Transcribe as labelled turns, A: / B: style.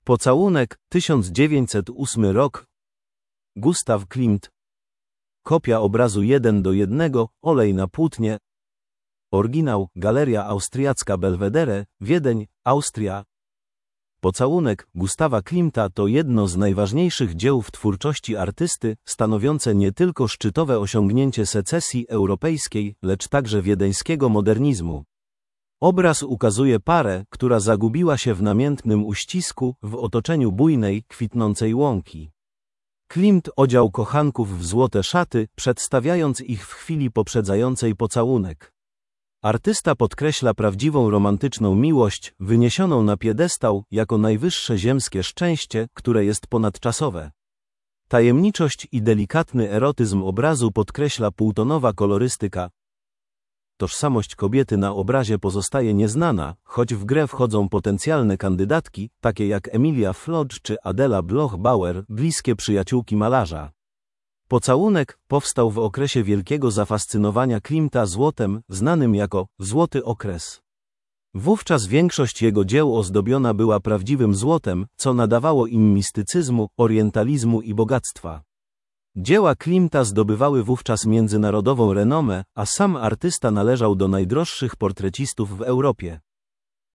A: Pocałunek, 1908 rok. Gustav Klimt. Kopia obrazu 1:1, olej na płótnie. Oryginał, Galeria Austriacka Belvedere, Wiedeń, Austria. Pocałunek Gustawa Klimta to jedno z najważniejszych dzieł w twórczości artysty, stanowiące nie tylko szczytowe osiągnięcie secesji europejskiej, lecz także wiedeńskiego modernizmu. Obraz ukazuje parę, która zagubiła się w namiętnym uścisku, w otoczeniu bujnej, kwitnącej łąki. Klimt odział kochanków w złote szaty, przedstawiając ich w chwili poprzedzającej pocałunek. Artysta podkreśla prawdziwą romantyczną miłość, wyniesioną na piedestał, jako najwyższe ziemskie szczęście, które jest ponadczasowe. Tajemniczość i delikatny erotyzm obrazu podkreśla półtonowa kolorystyka. Tożsamość kobiety na obrazie pozostaje nieznana, choć w grę wchodzą potencjalne kandydatki, takie jak Emilia Flood czy Adela Bloch-Bauer, bliskie przyjaciółki malarza. Pocałunek powstał w okresie wielkiego zafascynowania Klimta złotem, znanym jako złoty okres. Wówczas większość jego dzieł ozdobiona była prawdziwym złotem, co nadawało im mistycyzmu, orientalizmu i bogactwa. Dzieła Klimta zdobywały wówczas międzynarodową renomę, a sam artysta należał do najdroższych portrecistów w Europie.